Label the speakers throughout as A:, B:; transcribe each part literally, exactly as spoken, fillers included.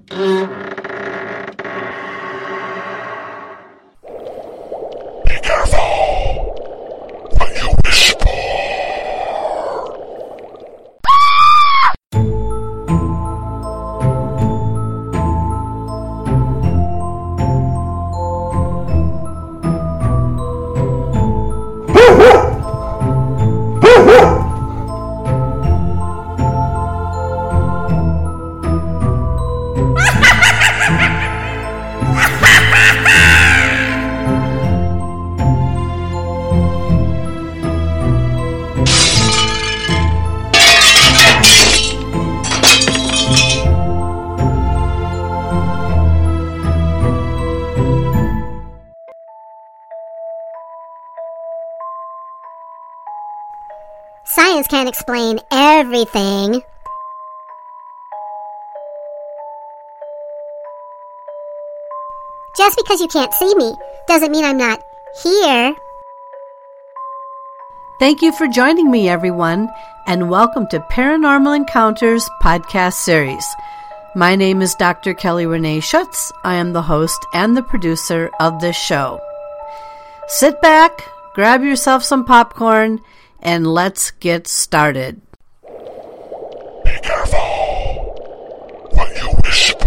A: Be careful when you whisper.
B: Science can't explain everything. Just because you can't see me doesn't mean I'm not here.
C: Thank you for joining me, everyone, and welcome to Paranormal Encounters podcast series. My name is Doctor Kelly Renee Schutz. I am the host and the producer of this show. Sit back, grab yourself some popcorn, and let's get started.
A: Be careful when you whisper.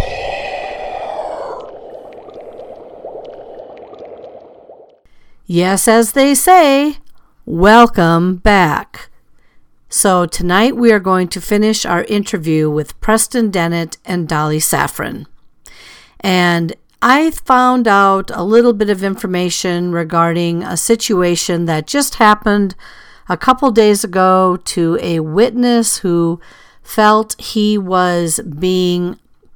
C: Yes, as they say, welcome back. So tonight we are going to finish our interview with Preston Dennett and Dolly Safran. And I found out a little bit of information regarding a situation that just happened a couple days ago to a witness who felt he was being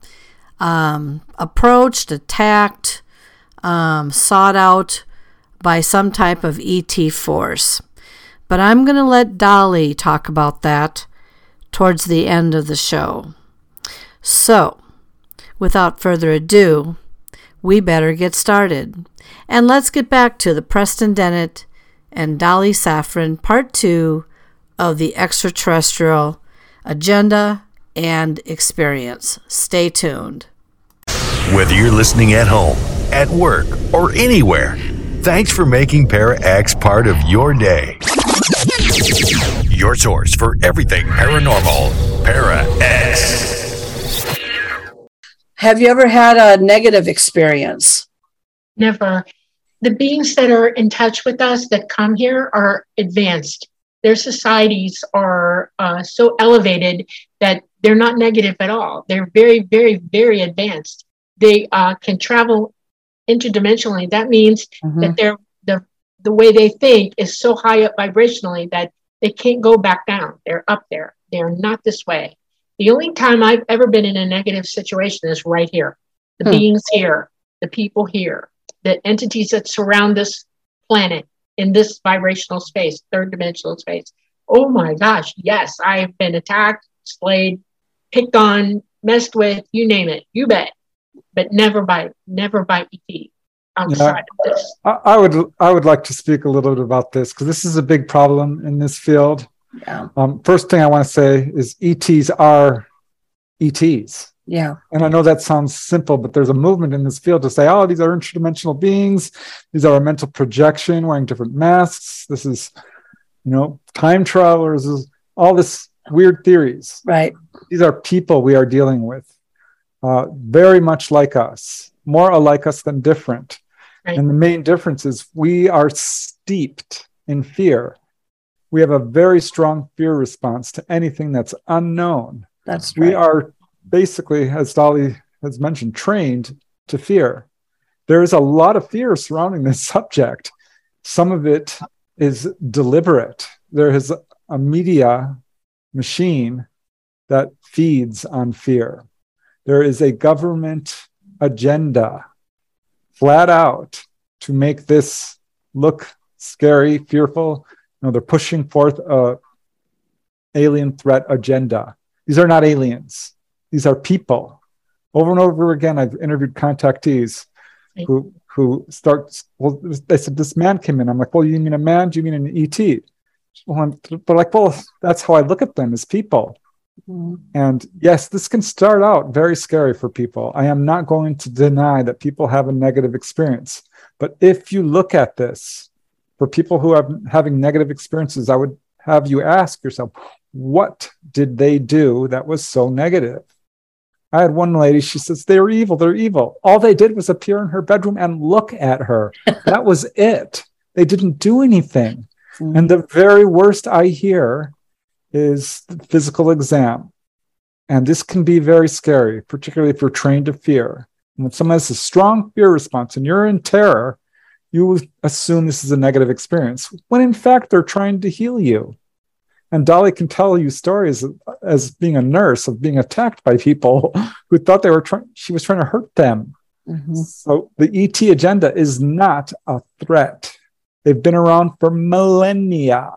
C: um, approached, attacked, um, sought out by some type of E T force. But I'm going to let Dolly talk about that towards the end of the show. So, without further ado, we better get started. And let's get back to the Preston Dennett and Dolly Safran Part two of the Extraterrestrial Agenda and Experience. Stay tuned.
D: Whether you're listening at home, at work, or anywhere, thanks for making Para-X part of your day. Your source for everything paranormal, Para-X.
E: Have you ever had a negative experience?
F: Never. The beings that are in touch with us that come here are advanced. Their societies are uh, so elevated that they're not negative at all. They're very, very, very advanced. They uh, can travel interdimensionally. That means mm-hmm. that they're, the the way they think is so high up vibrationally that they can't go back down. They're up there. They're not this way. The only time I've ever been in a negative situation is right here. The hmm. beings here, the people here, the entities that surround this planet in this vibrational space, third dimensional space. Oh my gosh, yes, I've been attacked, slayed, picked on, messed with, you name it, you bet. But never by never by E T outside
G: yeah,
F: of this.
G: I, I would I would like to speak a little bit about this because this is a big problem in this field.
E: Yeah.
G: Um, first thing I want to say is E Ts are E Ts.
E: Yeah.
G: And I know that sounds simple, but there's a movement in this field to say, oh, these are interdimensional beings. These are a mental projection wearing different masks. This is, you know, time travelers. This is all this weird theories.
E: Right.
G: These are people we are dealing with, uh, very much like us, more alike us than different.
F: Right.
G: And the main difference is we are steeped in fear. We have a very strong fear response to anything that's unknown.
E: That's right.
G: We are basically, as Dolly has mentioned, trained to fear. There is a lot of fear surrounding this subject. Some of it is deliberate. There is a media machine that feeds on fear. There is a government agenda flat out to make this look scary, fearful. You know, they're pushing forth a alien threat agenda. These are not aliens. These are people. Over and over again, I've interviewed contactees who who start, well, they said, this man came in. I'm like, well, you mean a man? Do you mean an E T? Well, I'm, but like, well, that's how I look at them as people.
E: Mm-hmm.
G: And yes, this can start out very scary for people. I am not going to deny that people have a negative experience. But if you look at this, for people who are having negative experiences, I would have you ask yourself, what did they do that was so negative? I had one lady, she says, they're evil, they're evil. All they did was appear in her bedroom and look at her. That was it. They didn't do anything. Mm-hmm. And the very worst I hear is the physical exam. And this can be very scary, particularly if you're trained to fear. And when someone has a strong fear response and you're in terror, you assume this is a negative experience, when in fact they're trying to heal you. And Dolly can tell you stories as being a nurse of being attacked by people who thought they were trying, she was trying to hurt them. Mm-hmm. So the E T agenda is not a threat. They've been around for millennia.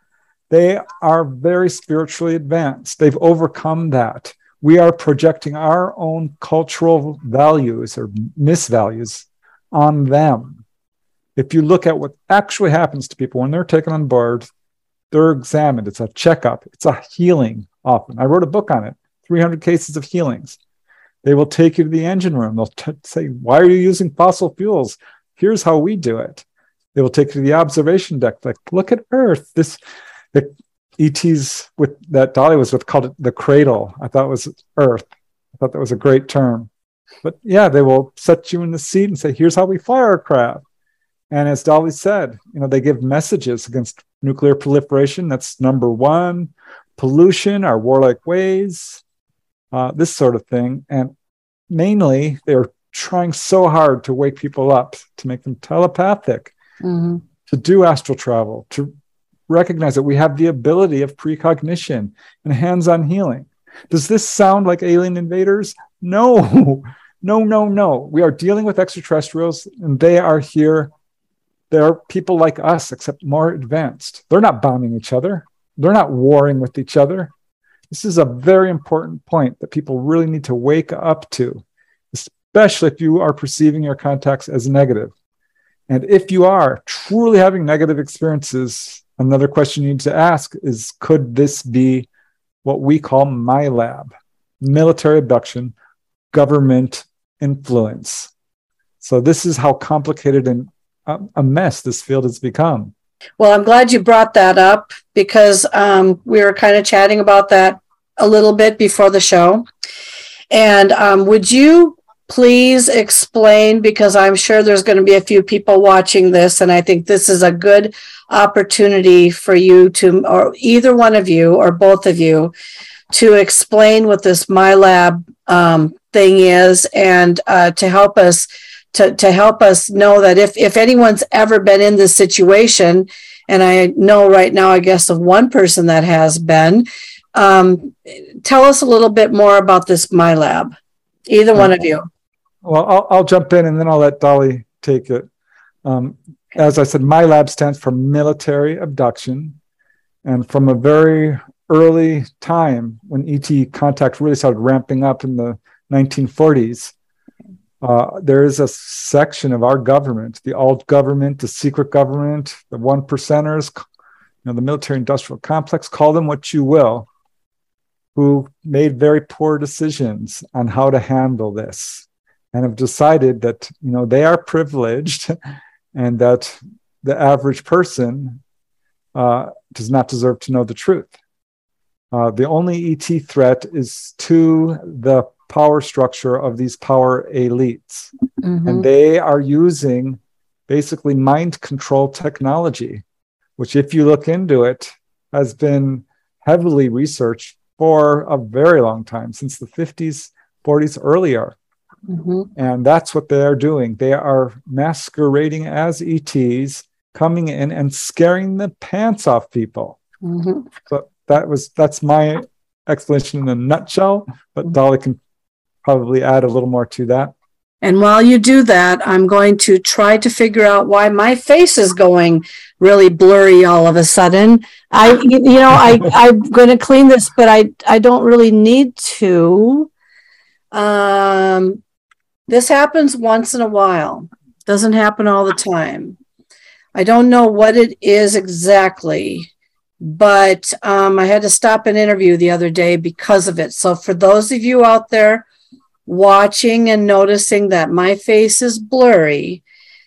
G: They are very spiritually advanced. They've overcome that. We are projecting our own cultural values or misvalues on them. If you look at what actually happens to people when they're taken on board, they're examined. It's a checkup. It's a healing often. I wrote a book on it, three hundred cases of healings. They will take you to the engine room. They'll t- say, why are you using fossil fuels? Here's how we do it. They will take you to the observation deck. Like, look at Earth. This, the E Ts with that Dolly was with called it the cradle. I thought it was Earth. I thought that was a great term. But yeah, they will set you in the seat and say, here's how we fly our craft. And as Dolly said, you know, they give messages against nuclear proliferation. That's number one. Pollution, our warlike ways, uh, this sort of thing. And mainly, they're trying so hard to wake people up, to make them telepathic, mm-hmm. to do astral travel, to recognize that we have the ability of precognition and hands-on healing. Does this sound like alien invaders? No, no, no, no. We are dealing with extraterrestrials, and they are here. They're people like us, except more advanced. They're not bombing each other. They're not warring with each other. This is a very important point that people really need to wake up to, especially if you are perceiving your contacts as negative. And if you are truly having negative experiences, another question you need to ask is, could this be what we call MILAB, military abduction, government influence? So this is how complicated and a mess this field has become.
E: Well, I'm glad you brought that up because um, we were kind of chatting about that a little bit before the show. And um, would you please explain, because I'm sure there's going to be a few people watching this, and I think this is a good opportunity for you to, or either one of you or both of you, to explain what this MILAB um, thing is, and uh, to help us To, to help us know that if, if anyone's ever been in this situation, and I know right now, I guess, of one person that has been, um, tell us a little bit more about this MILAB, either one of you.
G: Well, I'll, I'll jump in and then I'll let Dolly take it. Um, as I said, MILAB stands for military abduction. And from a very early time when E T contact really started ramping up in the nineteen forties, Uh, there is a section of our government, the alt government, the secret government, the one percenters, you know, the military industrial complex, call them what you will, who made very poor decisions on how to handle this and have decided that, you know, they are privileged and that the average person uh, does not deserve to know the truth. Uh, the only E T threat is to the power structure of these power elites. Mm-hmm. And they are using basically mind control technology, which, if you look into it, has been heavily researched for a very long time, since the fifties, forties, earlier. Mm-hmm. And that's what they are doing. They are masquerading as E Ts, coming in and scaring the pants off people. Mm-hmm. So that was that's my explanation in a nutshell, but mm-hmm. Dolly can probably add a little more to that.
E: And while you do that, I'm going to try to figure out why my face is going really blurry all of a sudden. I, you know, I, I'm going to clean this, but I, I don't really need to. Um, this happens once in a while. Doesn't happen all the time. I don't know what it is exactly, but um, I had to stop an interview the other day because of it. So for those of you out there watching and noticing that my face is blurry,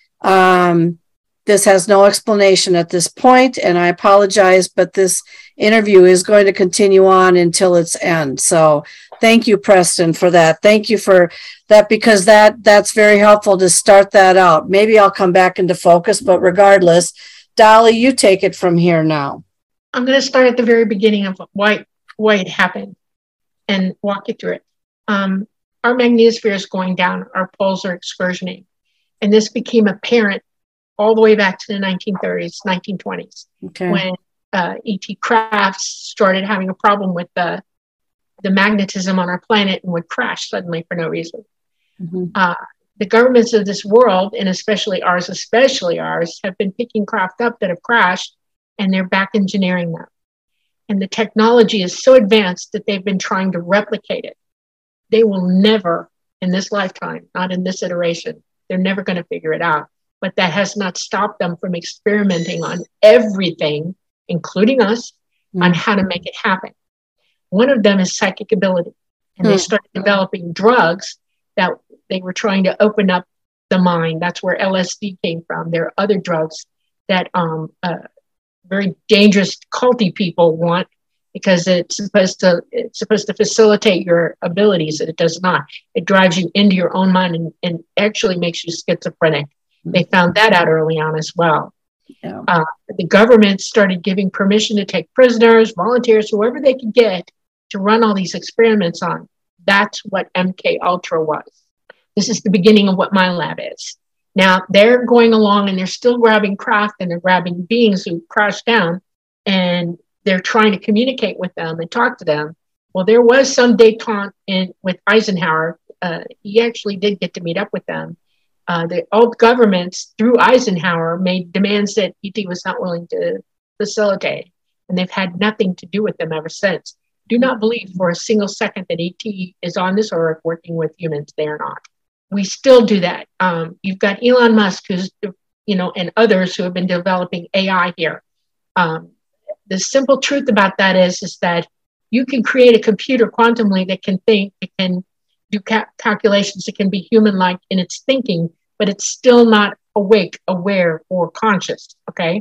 E: um, this has no explanation at this point, and I apologize, but this interview is going to continue on until its end. So thank you, Preston, for that. Thank you for that, because that that's very helpful to start that out. Maybe I'll come back into focus, but regardless, Dolly, you take it from here now.
F: I'm going to start at the very beginning of why why it happened and walk you through it. Um, our magnetosphere is going down. Our poles are excursioning. And this became apparent all the way back to the nineteen thirties, nineteen twenties, okay, when uh, E T crafts started having a problem with the, the magnetism on our planet and would crash suddenly for no reason. Mm-hmm. Uh, the governments of this world, and especially ours, especially ours, have been picking craft up that have crashed, and they're back engineering them. And the technology is so advanced that they've been trying to replicate it. They will never, in this lifetime, not in this iteration, they're never going to figure it out. But that has not stopped them from experimenting on everything, including us, mm. on how to make it happen. One of them is psychic ability. And mm. they started developing drugs that they were trying to open up the mind. That's where L S D came from. There are other drugs that um, uh, very dangerous culty people want, because it's supposed to it's supposed to facilitate your abilities, and it does not. It drives you into your own mind and, and actually makes you schizophrenic. They found that out early on as well. Yeah. Uh, the government started giving permission to take prisoners, volunteers, whoever they could get to run all these experiments on. That's what M K Ultra was. This is the beginning of what my lab is. Now they're going along and they're still grabbing craft, and they're grabbing beings who crashed down, and they're trying to communicate with them and talk to them. Well, there was some detente in with Eisenhower. Uh, he actually did get to meet up with them. Uh, the old governments, through Eisenhower, made demands that E T was not willing to facilitate, and they've had nothing to do with them ever since. Do not believe for a single second that E T is on this earth working with humans. They are not. We still do that. Um, you've got Elon Musk, who's, you know, and others who have been developing A I here. Um, the simple truth about that is, is that you can create a computer quantumly that can think, it can do ca- calculations, it can be human-like in its thinking, but it's still not awake, aware, or conscious, okay?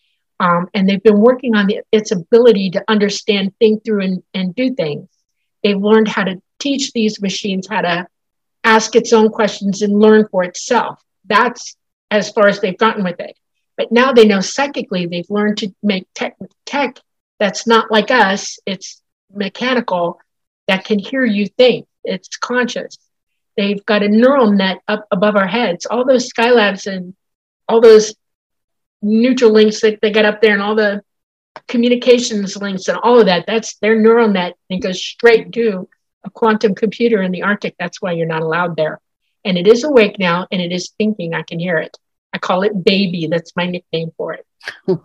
F: Um, and they've been working on the, its ability to understand, think through, and, and do things. They've learned how to teach these machines how to ask its own questions and learn for itself. That's as far as they've gotten with it. But now they know psychically, they've learned to make tech, tech that's not like us, it's mechanical, that can hear you think. It's conscious. They've got a neural net up above our heads. All those Skylabs and all those neutral links that they got up there, and all the communications links and all of that, that's their neural net. And it goes straight to a quantum computer in the Arctic. That's why you're not allowed there. And it is awake now, and it is thinking. I can hear it. I call it baby. That's my nickname for it.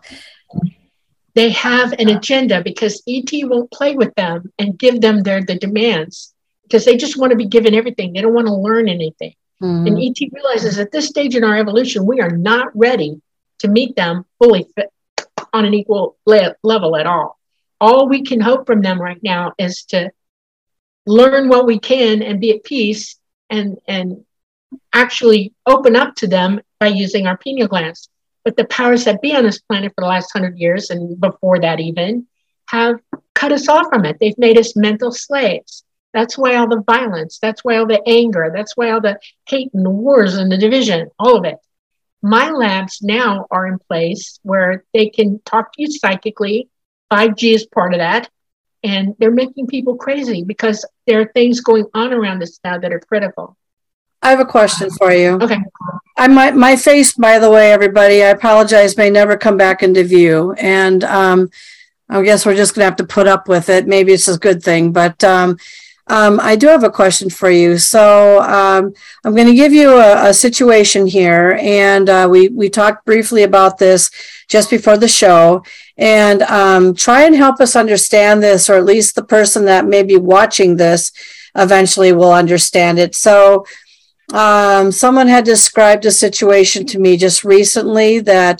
F: They have an agenda, because E T won't play with them and give them their the demands, because they just want to be given everything. They don't want to learn anything. Mm-hmm. And E T realizes at this stage in our evolution, we are not ready to meet them fully fit on an equal le- level at all. All we can hope from them right now is to learn what we can and be at peace, and, and actually open up to them by using our pineal glands. But the powers that be on this planet for the last hundred years, and before that even, have cut us off from it. They've made us mental slaves. That's why all the violence, that's why all the anger, that's why all the hate and the wars and the division, all of it. My labs now are in place where they can talk to you psychically. five G is part of that. And they're making people crazy because there are things going on around us now that are critical.
E: I have a question for you.
F: Okay.
E: I my my face, by the way, everybody, I apologize, may never come back into view. And um, I guess we're just going to have to put up with it. Maybe it's a good thing. But um, um, I do have a question for you. So um, I'm going to give you a, a situation here. And uh, we, we talked briefly about this just before the show. And um, try and help us understand this, or at least the person that may be watching this eventually will understand it. So Um, someone had described a situation to me just recently that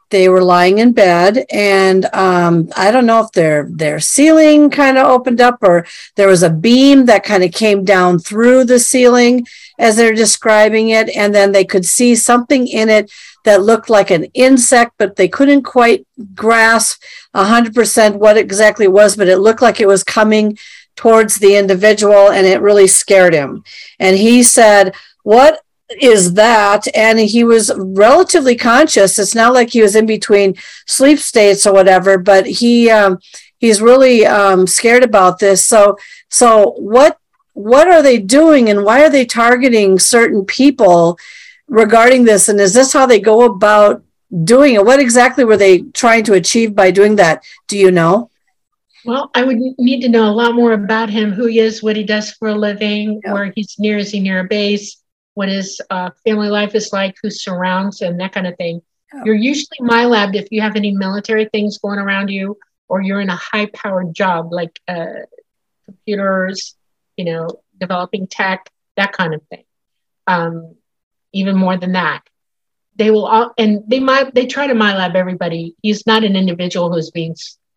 E: they were lying in bed, and um, I don't know if their their ceiling kind of opened up, or there was a beam that kind of came down through the ceiling as they're describing it, and then they could see something in it that looked like an insect, but they couldn't quite grasp one hundred percent what exactly it was, but it looked like it was coming towards the individual, and it really scared him. And he said, "What is that?" And he was relatively conscious. It's not like he was in between sleep states or whatever, but he um, he's really um, scared about this. So so what what are they doing, and why are they targeting certain people regarding this? And is this how they go about doing it? What exactly were they trying to achieve by doing that? Do you know?
F: Well, I would need to know a lot more about him, who he is, what he does for a living,
E: Yeah.
F: where he's near, is he near a base, what his uh, family life is like, who surrounds him, that kind of thing.
E: Yeah.
F: You're usually MILAB'd if you have any military things going around you, or you're in a high-powered job like uh, computers, you know, developing tech, that kind of thing. Um, even more than that. They will all, and they might, they try to MILAB everybody. He's not an individual who's being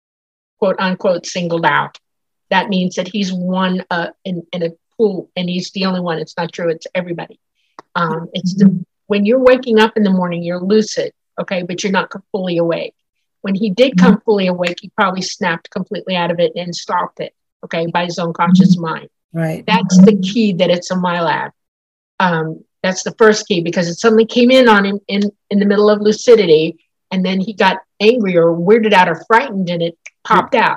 F: quote unquote singled out. That means that he's one uh, in, in a pool, and he's the only one. It's not true. It's everybody. Um, it's the, when you're waking up in the morning, you're lucid, okay, but you're not fully awake. When he did come fully awake, he probably snapped completely out of it and stopped it, okay, by his own conscious mind.
E: Right.
F: That's the key, that it's a MILAB. Um, that's the first key, because it suddenly came in on him in, in the middle of lucidity, and then he got angry or weirded out or frightened, and it popped out.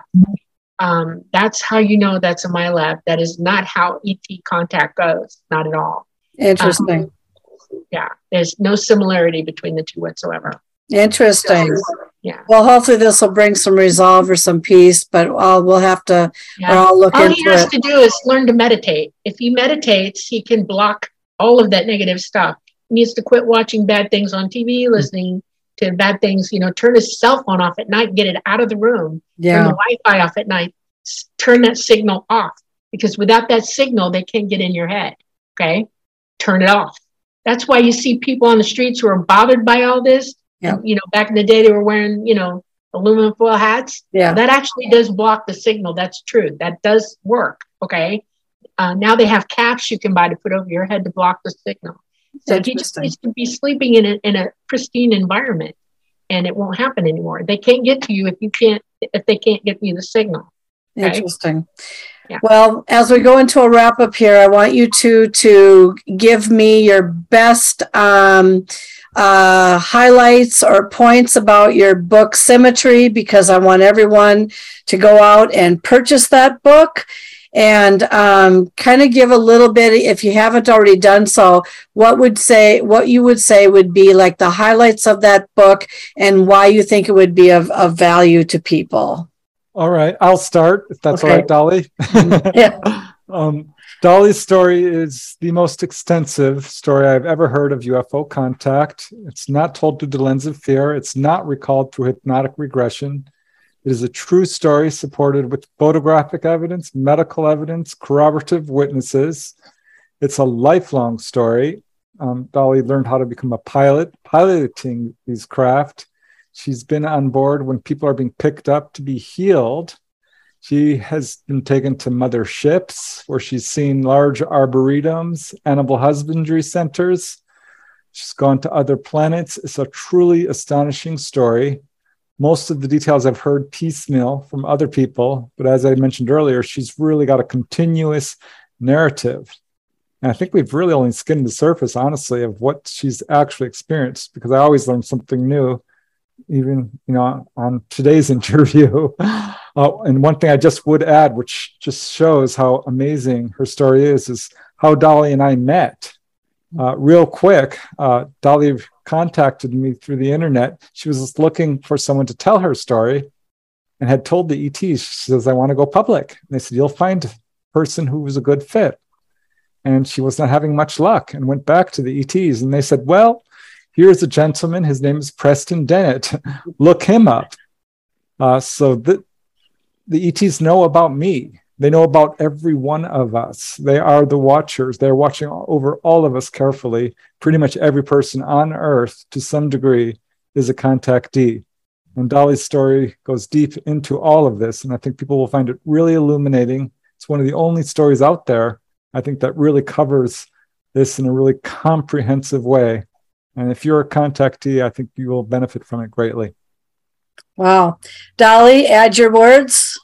F: Um, that's how you know that's a MILAB. That is not how E T contact goes, not at all.
E: Interesting.
F: Um, yeah, there's no similarity between the two whatsoever.
E: Interesting.
F: Yeah.
E: Well, hopefully this will bring some resolve or some peace, but I'll, we'll have to,
F: Yeah.
E: or I'll look
F: All
E: into
F: he has
E: it.
F: to do is learn to meditate. If he meditates, he can block all of that negative stuff. He needs to quit watching bad things on T V, listening to bad things, you know, turn his cell phone off at night, get it out of the room,
E: Yeah.
F: turn the Wi-Fi off at night, s- turn that signal off, because without that signal, they can't get in your head, okay? Turn it off. That's why you see people on the streets who are bothered by all this.
E: Yeah.
F: And, you know, back in the day, they were wearing, you know, aluminum foil hats.
E: Yeah.
F: That actually does block the signal. That's true. That does work, okay? Uh, now they have caps you can buy to put over your head to block the signal. So he just
E: Interesting.
F: needs to be sleeping in a, in a pristine environment, and it won't happen anymore. They can't get to you if you can't, if they can't get you the signal. Okay?
E: Interesting.
F: Yeah.
E: Well, as we go into a wrap up here, I want you to to give me your best um, uh, highlights or points about your book Symmetry, because I want everyone to go out and purchase that book. And um, kind of give a little bit, if you haven't already done so, what would say, what you would say would be like the highlights of that book, and why you think it would be of, of value to people.
G: All right, I'll start, if that's
E: Okay.
G: all right, Dolly.
E: Yeah.
G: um, Dolly's story is the most extensive story I've ever heard of U F O contact. It's not told through the lens of fear. It's not recalled through hypnotic regression. It is a true story supported with photographic evidence, medical evidence, corroborative witnesses. It's a lifelong story. Um, Dolly learned how to become a pilot, piloting these craft. She's been on board when people are being picked up to be healed. She has been taken to mother ships where she's seen large arboretums, animal husbandry centers. She's gone to other planets. It's a truly astonishing story. Most of the details I've heard piecemeal from other people, but as I mentioned earlier, she's really got a continuous narrative. And I think we've really only skimmed the surface, honestly, of what she's actually experienced, because I always learn something new, even, you know, on today's interview. Uh, and one thing I just would add, which just shows how amazing her story is, is how Dolly and I met. Uh, real quick, uh, Dolly contacted me through the internet. She was just looking for someone to tell her story and had told the E Ts, she says, I want to go public. And they said, you'll find a person who was a good fit. And she was not having much luck and went back to the E Ts. And they said, well, here's a gentleman. His name is Preston Dennett. Look him up. Uh, so the, the E Ts know about me. They know about every one of us. They are the watchers. They're watching over all of us carefully. Pretty much every person on Earth, to some degree, is a contactee. And Dolly's story goes deep into all of this, and I think people will find it really illuminating. It's one of the only stories out there, I think, that really covers this in a really comprehensive way. And if you're a contactee, I think you will benefit from it greatly.
E: Wow. Dolly, add your words.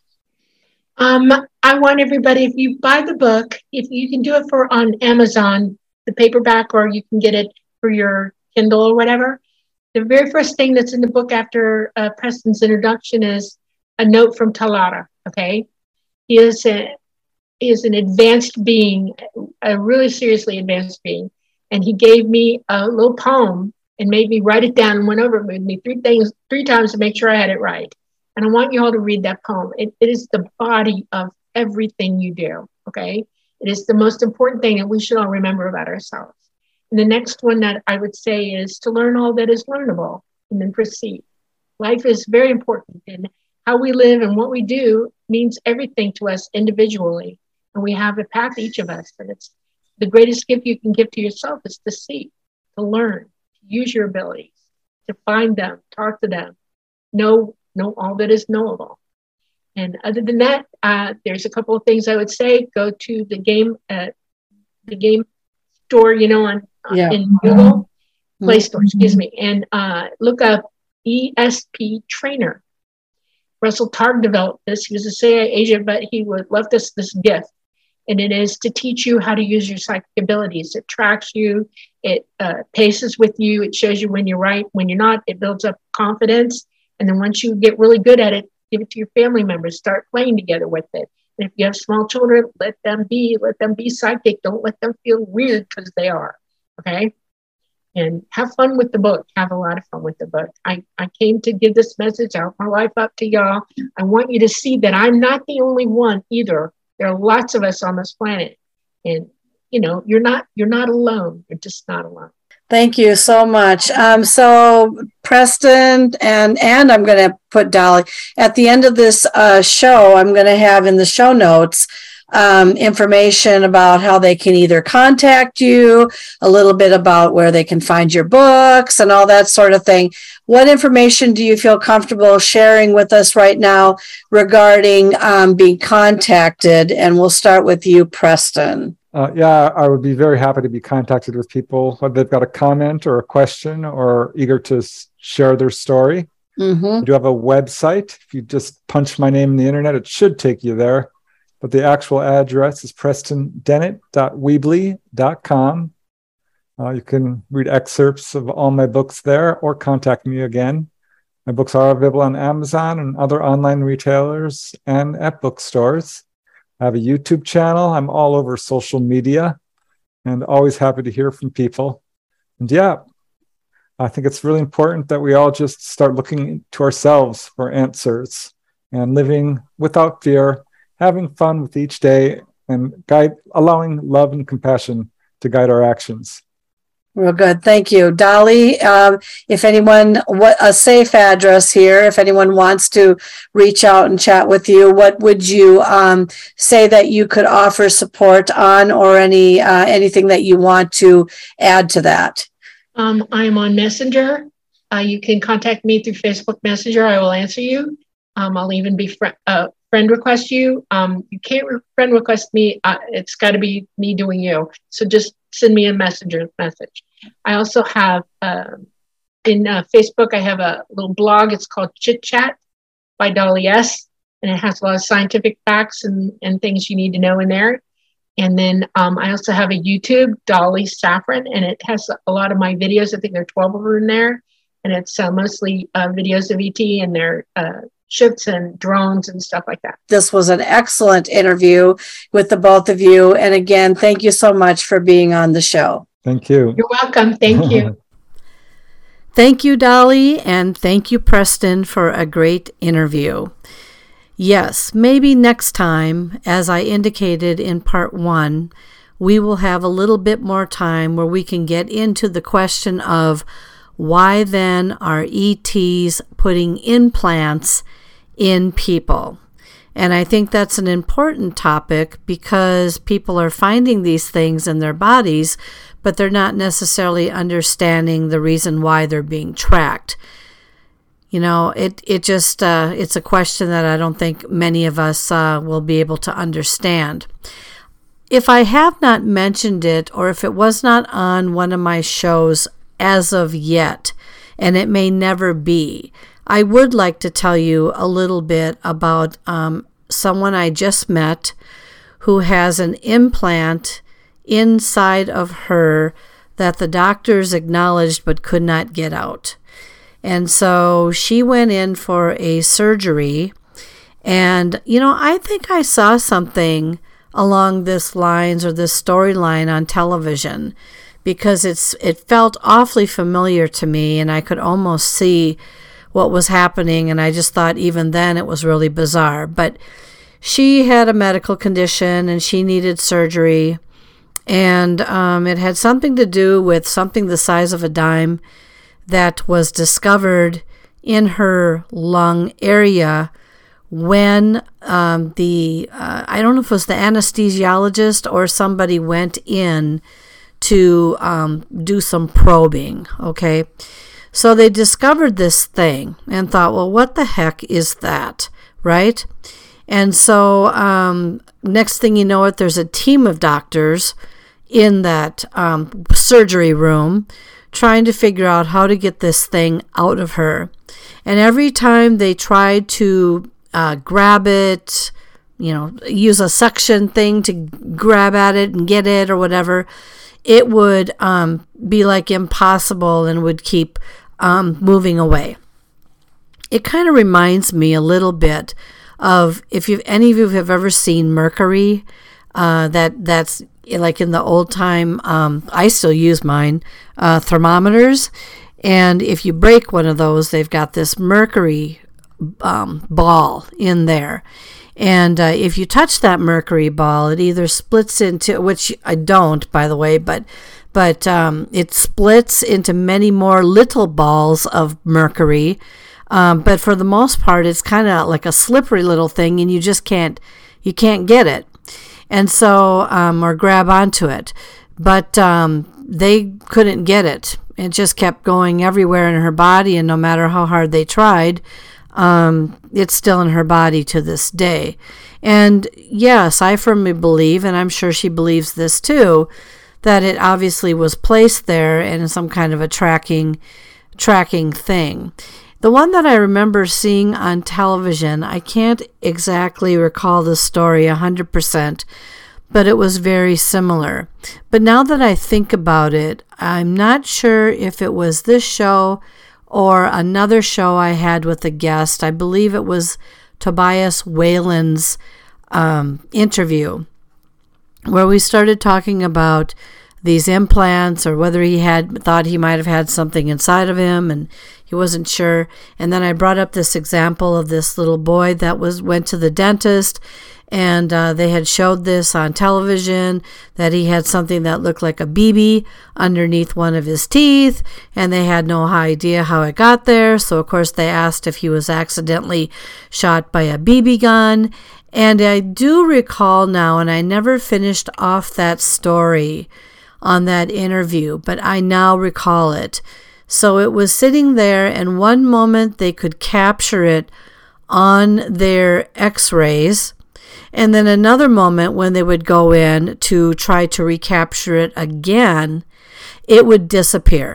F: Um, I want everybody, if you buy the book, if you can do it for on Amazon, the paperback, or you can get it for your Kindle or whatever. The very first thing that's in the book after uh, Preston's introduction is a note from Talata. Okay, he is a he is an advanced being, a really seriously advanced being, and he gave me a little poem and made me write it down and went over it with me three things three times to make sure I had it right. And I want you all to read that poem. It, it is the body of everything you do. Okay, it is the most important thing that we should all remember about ourselves. And the next one that I would say is to learn all that is learnable and then proceed. Life is very important, and how we live and what we do means everything to us individually. And we have a path, each of us. And it's the greatest gift you can give to yourself is to see, to learn, to use your abilities, to find them, talk to them, know, know all that is knowable. And other than that, uh, there's a couple of things I would say. Go to the game, uh, the game store, you know, on
E: Yeah.
F: in Google Play Store, excuse me, and uh, look up E S P Trainer. Russell Targ developed this. He was a C I A agent, but he would, left us this gift, and it is to teach you how to use your psychic abilities. It tracks you, it uh, paces with you, it shows you when you're right, when you're not. It builds up confidence, and then once you get really good at it, give it to your family members. Start playing together with it. And if you have small children, let them be. Let them be psychic. Don't let them feel weird because they are. Okay? And have fun with the book. Have a lot of fun with the book. I, I came to give this message out, my life up to y'all. I want you to see that I'm not the only one either. There are lots of us on this planet. And, you know, you're not, you're not alone. You're just not alone.
E: Thank you so much. Um, so Preston and and I'm going to put Dolly at the end of this uh, show. I'm going to have in the show notes um, information about how they can either contact you, a little bit about where they can find your books and all that sort of thing. What information do you feel comfortable sharing with us right now regarding um, being contacted? And we'll start with you, Preston.
G: Uh, yeah, I would be very happy to be contacted with people, whether they've got a comment or a question or eager to s- share their story.
E: Mm-hmm.
G: I do have a website. If you just punch my name in the internet, it should take you there. But the actual address is preston dennett dot weebly dot com. Uh, you can read excerpts of all my books there or contact me again. My books are available on Amazon and other online retailers and at bookstores. I have a YouTube channel. I'm all over social media and always happy to hear from people. And yeah, I think it's really important that we all just start looking to ourselves for answers and living without fear, having fun with each day, and guide, allowing love and compassion to guide our actions.
E: Real good. Thank you. Dolly, um, if anyone, what a safe address here, if anyone wants to reach out and chat with you, what would you um, say that you could offer support on, or any uh, anything that you want to add to that?
F: Um, I'm on Messenger. Uh, you can contact me through Facebook Messenger. I will answer you. Um, I'll even be fr- uh, friend request you. Um, you can't re- friend request me. Uh, it's got to be me doing you. So just send me a messenger message. I also have uh, in uh, Facebook, I have a little blog. It's called Chit Chat by Dolly S. And it has a lot of scientific facts and, and things you need to know in there. And then um, I also have a YouTube, Dolly Saffron, and it has a lot of my videos. I think there are twelve of them in there. And it's uh, mostly uh, videos of E T and their uh, ships and drones and stuff like that.
E: This was an excellent interview with the both of you. And again, thank you so much for being on the show.
G: Thank you.
F: You're welcome. Thank you.
C: Thank you, Dolly, and thank you, Preston, for a great interview. Yes, maybe next time, as I indicated in part one, we will have a little bit more time where we can get into the question of why then are E Ts putting implants in people? And I think that's an important topic because people are finding these things in their bodies, but they're not necessarily understanding the reason why they're being tracked. You know, it, it just, uh, it's a question that I don't think many of us uh, will be able to understand. If I have not mentioned it, or if it was not on one of my shows as of yet, and it may never be, I would like to tell you a little bit about um, someone I just met who has an implant inside of her that the doctors acknowledged but could not get out. And so she went in for a surgery. And, you know, I think I saw something along this lines or this storyline on television, because it's it felt awfully familiar to me, and I could almost see what was happening. And I just thought even then it was really bizarre. But she had a medical condition and she needed surgery. And um, it had something to do with something the size of a dime that was discovered in her lung area when um, the, uh, I don't know if it was the anesthesiologist or somebody went in to um, do some probing, okay? So they discovered this thing and thought, well, what the heck is that, right? And so um, next thing you know it, there's a team of doctors in that um, surgery room trying to figure out how to get this thing out of her. And every time they tried to uh, grab it, you know, use a suction thing to grab at it and get it or whatever, it would um, be like impossible and would keep um, moving away. It kind of reminds me a little bit of, if you've, any of you have ever seen Mercury, uh, that that's like in the old time, um, I still use mine, uh, thermometers. And if you break one of those, they've got this mercury um, ball in there. And uh, if you touch that mercury ball, it either splits into, which I don't, by the way, but but um, it splits into many more little balls of mercury. Um, but for the most part, it's kind of like a slippery little thing, and you just can't you can't get it. And so, um, or grab onto it. But um, they couldn't get it. It just kept going everywhere in her body, and no matter how hard they tried, um, it's still in her body to this day. And yes, I firmly believe, and I'm sure she believes this too, that it obviously was placed there in some kind of a tracking, tracking thing. The one that I remember seeing on television, I can't exactly recall the story one hundred percent, but it was very similar. But now that I think about it, I'm not sure if it was this show or another show I had with a guest. I believe it was Tobias Whalen's um, interview, where we started talking about these implants, or whether he had thought he might have had something inside of him, and he wasn't sure. And then I brought up this example of this little boy that was went to the dentist, and uh, they had showed this on television, that he had something that looked like a B B underneath one of his teeth, and they had no idea how it got there. So of course they asked if he was accidentally shot by a B B gun. And I do recall now, and I never finished off that story on that interview, but I now recall it. So it was sitting there, and one moment they could capture it on their x-rays, and then another moment when they would go in to try to recapture it again, it would disappear.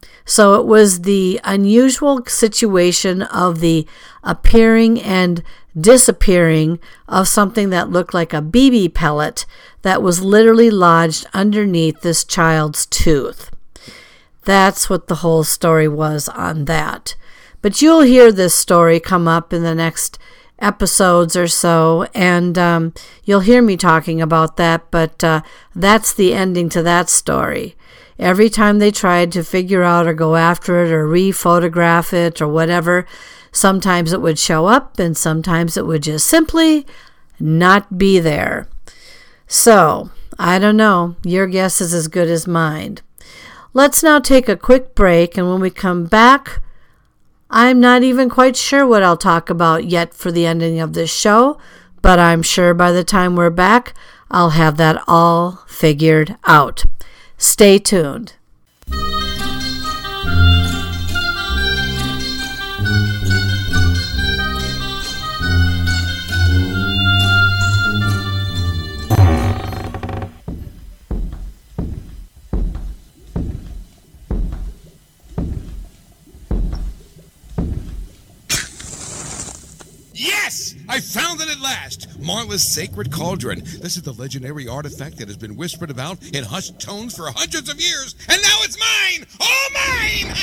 C: So it was the unusual situation of the appearing and disappearing of something that looked like a B B pellet that was literally lodged underneath this child's tooth. That's what the whole story was on that. But you'll hear this story come up in the next episodes or so, and um, you'll hear me talking about that, but uh, that's the ending to that story. Every time they tried to figure out or go after it or re-photograph it or whatever, sometimes it would show up and sometimes it would just simply not be there. So, I don't know. Your guess is as good as mine. Let's now take a quick break, and when we come back, I'm not even quite sure what I'll talk about yet for the ending of this show, but I'm sure by the time we're back, I'll have that all figured out. Stay tuned.
A: I found it at last! Marla's Sacred Cauldron. This is the legendary artifact that has been whispered about in hushed tones for hundreds of years, and now it's mine! All mine!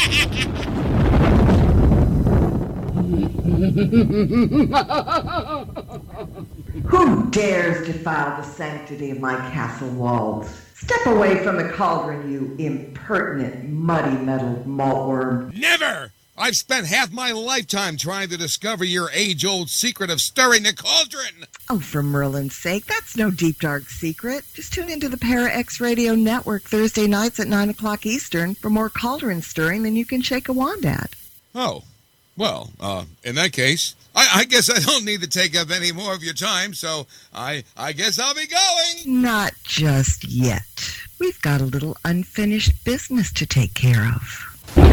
H: Who dares defile the sanctity of my castle walls? Step away from the cauldron, you impertinent, muddy-mettled maltworm.
A: Never! I've spent half my lifetime trying to discover your age-old secret of stirring the cauldron!
H: Oh, for Merlin's sake, that's no deep, dark secret. Just tune into the Para X Radio Network Thursday nights at nine o'clock Eastern for more cauldron stirring than you can shake a wand at.
A: Oh, well, uh, in that case, I, I guess I don't need to take up any more of your time, so I, I guess I'll be going.
H: Not just yet. We've got a little unfinished business to take care of.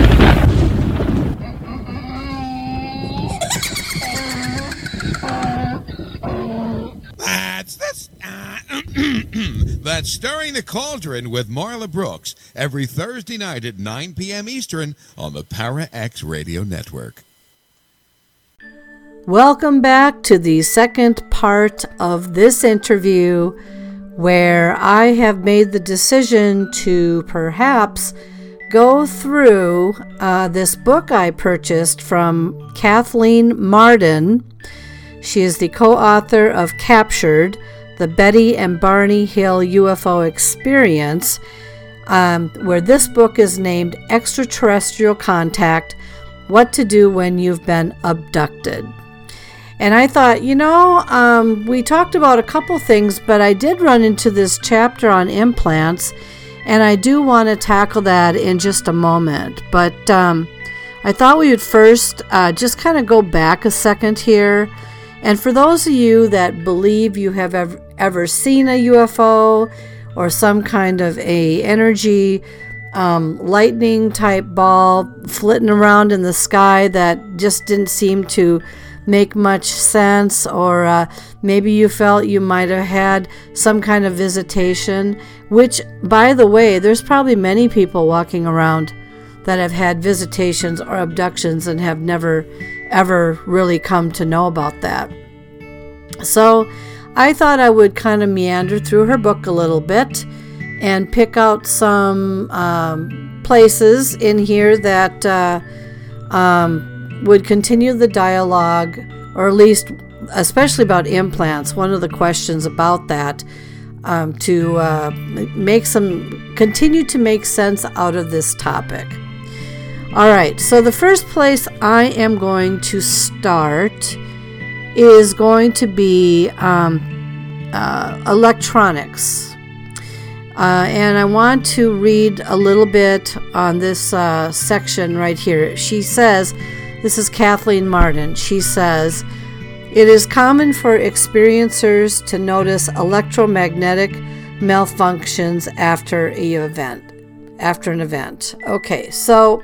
A: That's that's uh, that's Stirring the Cauldron with Marla Brooks every Thursday night at nine p.m. Eastern on the Para X Radio Network.
C: Welcome back to the second part of this interview, where I have made the decision to perhaps go through uh, this book I purchased from Kathleen Marden. She is the co-author of Captured, the Betty and Barney Hill U F O Experience, um, where this book is named Extraterrestrial Contact, What to Do When You've Been Abducted. And I thought, you know, um, we talked about a couple things, but I did run into this chapter on implants, and I do want to tackle that in just a moment. But um, I thought we would first uh, just kind of go back a second here. And for those of you that believe you have ever, ever seen a U F O or some kind of a energy um, lightning type ball flitting around in the sky that just didn't seem to make much sense, or uh, maybe you felt you might have had some kind of visitation, which, by the way, there's probably many people walking around that have had visitations or abductions and have never ever really come to know about that. So I thought I would kind of meander through her book a little bit and pick out some um, places in here that uh, um, would continue the dialogue, or at least especially about implants, one of the questions about that, um, to uh, make some continue to make sense out of this topic. All right, so the first place I am going to start is going to be um, uh, electronics. Uh, and I want to read a little bit on this uh, section right here. She says, this is Kathleen Marden. She says, it is common for experiencers to notice electromagnetic malfunctions after an event. After an event. Okay, so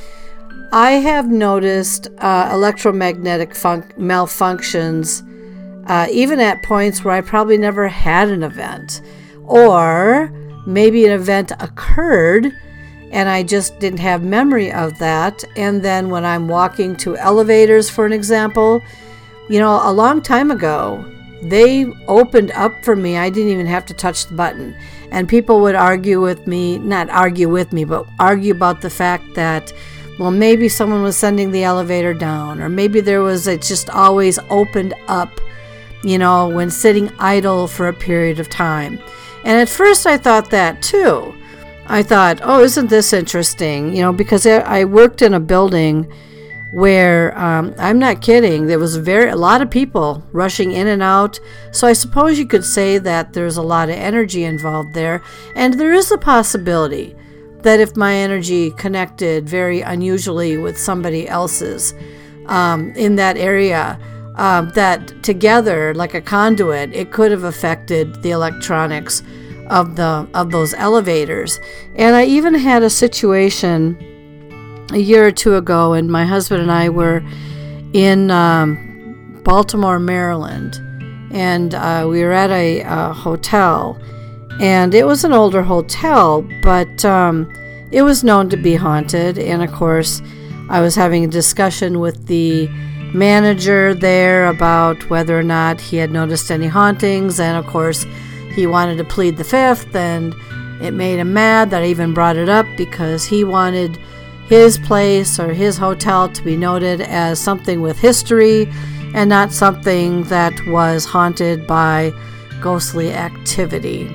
C: I have noticed uh, electromagnetic fun- malfunctions uh, even at points where I probably never had an event, or maybe an event occurred and I just didn't have memory of that. And then when I'm walking to elevators, for an example, you know, a long time ago, they opened up for me. I didn't even have to touch the button. And people would argue with me, not argue with me, but argue about the fact that, well, maybe someone was sending the elevator down, or maybe there was, it just always opened up, you know, when sitting idle for a period of time. And at first I thought that too. I thought, oh, isn't this interesting? You know, because I worked in a building where, um, I'm not kidding, there was very a lot of people rushing in and out. So I suppose you could say that there's a lot of energy involved there. And there is a possibility that if my energy connected very unusually with somebody else's um, in that area, um, that together, like a conduit, it could have affected the electronics of the of those elevators. And I even had a situation a year or two ago, and my husband and I were in um, Baltimore, Maryland, and uh, we were at a, a hotel, and it was an older hotel, but um, it was known to be haunted. And of course, I was having a discussion with the manager there about whether or not he had noticed any hauntings, and of course he wanted to plead the fifth, and it made him mad that I even brought it up because he wanted his place or his hotel to be noted as something with history and not something that was haunted by ghostly activity.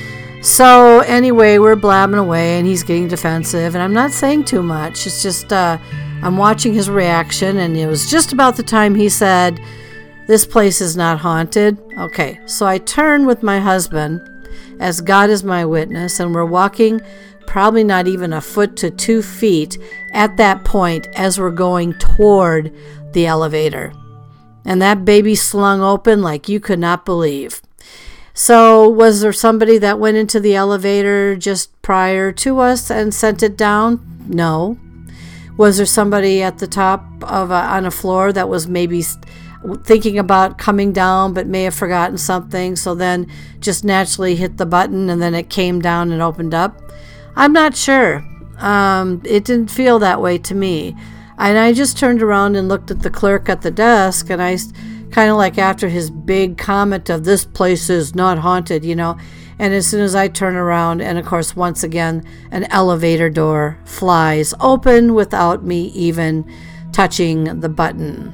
C: So anyway, we're blabbing away and he's getting defensive, and I'm not saying too much. It's just uh, I'm watching his reaction, and it was just about the time he said, "This place is not haunted." Okay, so I turn with my husband, as God is my witness, and we're walking probably not even a foot to two feet at that point as we're going toward the elevator. And that baby slung open like you could not believe. So was there somebody that went into the elevator just prior to us and sent it down? No. Was there somebody at the top of a, on a floor that was maybe thinking about coming down but may have forgotten something, so then just naturally hit the button and then it came down and opened up? I'm not sure. Um, it didn't feel that way to me. And I just turned around and looked at the clerk at the desk, and I kind of like after his big comment of "this place is not haunted," you know, and as soon as I turn around, and of course once again an elevator door flies open without me even touching the button.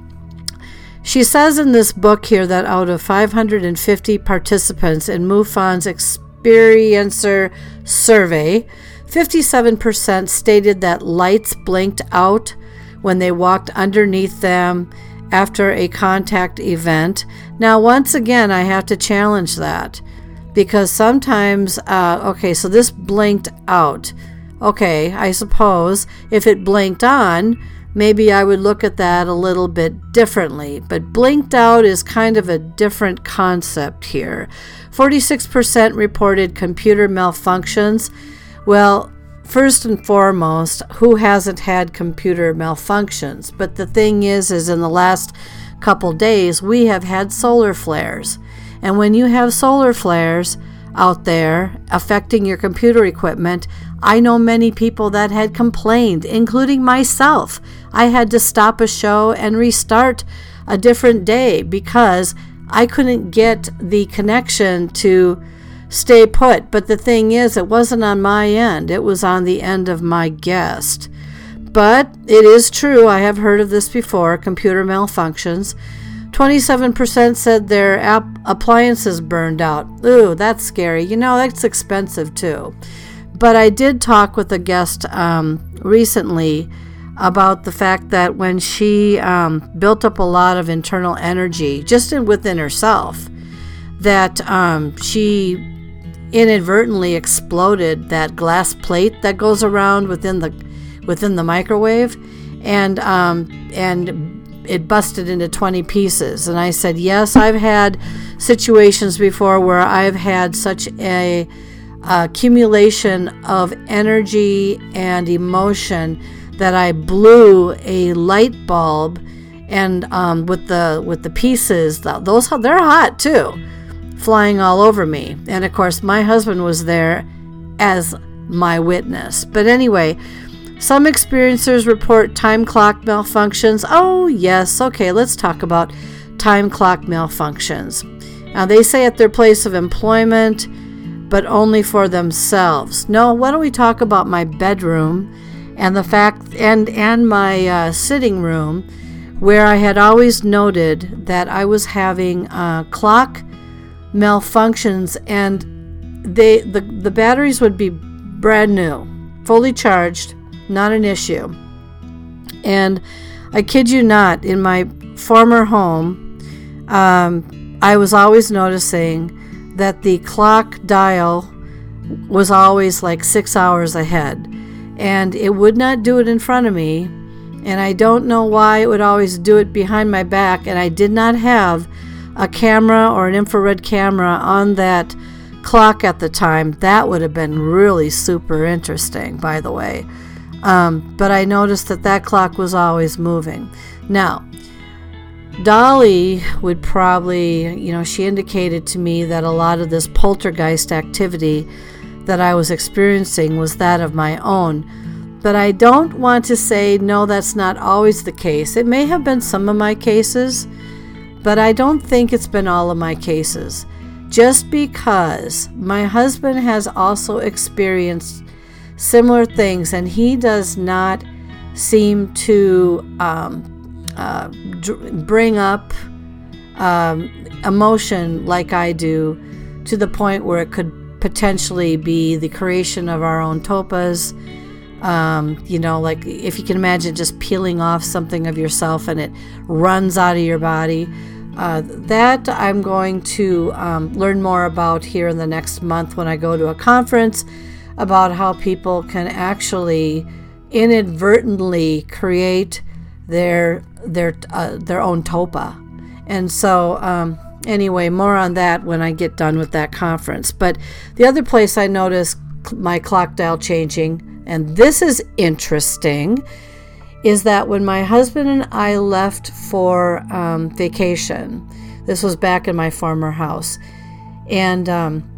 C: She says in this book here that out of five hundred fifty participants in MUFON's Experiencer survey, fifty-seven percent stated that lights blinked out when they walked underneath them after a contact event. Now, once again, I have to challenge that because sometimes, uh, okay, so this blinked out. Okay, I suppose if it blinked on, maybe I would look at that a little bit differently. But blinked out is kind of a different concept here. forty-six percent reported computer malfunctions. Well, first and foremost, who hasn't had computer malfunctions? But the thing is, is in the last couple days, we have had solar flares. And when you have solar flares out there affecting your computer equipment, I know many people that had complained, including myself. I had to stop a show and restart a different day because I couldn't get the connection to stay put. But the thing is, it wasn't on my end. It was on the end of my guest. But it is true. I have heard of this before, computer malfunctions. twenty-seven percent said their app appliances burned out. Ooh, that's scary. You know, that's expensive too. But I did talk with a guest um, recently about the fact that when she um, built up a lot of internal energy just in, within herself, that um, she inadvertently exploded that glass plate that goes around within the within the microwave, and um, and it busted into twenty pieces. And I said, yes, I've had situations before where I've had such a accumulation of energy and emotion that I blew a light bulb, and um, with the with the pieces, those they're hot too, flying all over me. And of course, my husband was there as my witness. But anyway, some experiencers report time clock malfunctions. Oh yes, okay, let's talk about time clock malfunctions. Now they say at their place of employment, but only for themselves. No, why don't we talk about my bedroom and the fact and and my uh, sitting room, where I had always noted that I was having uh, clock malfunctions, and they the the batteries would be brand new, fully charged, not an issue. And I kid you not, in my former home, um, I was always noticing that the clock dial was always like six hours ahead, and it would not do it in front of me, and I don't know why it would always do it behind my back. And I did not have a camera or an infrared camera on that clock at the time. That would have been really super interesting, by the way. Um, but I noticed that that clock was always moving. Now, Dolly would probably, you know, she indicated to me that a lot of this poltergeist activity that I was experiencing was that of my own. but I don't want to say, no, that's not always the case. It may have been some of my cases, but I don't think it's been all of my cases. Just because my husband has also experienced similar things, and he does not seem to um, uh, dr- bring up um, emotion like I do, to the point where it could potentially be the creation of our own topas. Um, you know, like if you can imagine just peeling off something of yourself and it runs out of your body. Uh, that I'm going to um, learn more about here in the next month when I go to a conference, about how people can actually inadvertently create their their uh, their own topa. And so um, anyway, more on that when I get done with that conference. But the other place I noticed my clock dial changing, and this is interesting, is that when my husband and I left for um, vacation, this was back in my former house, and um,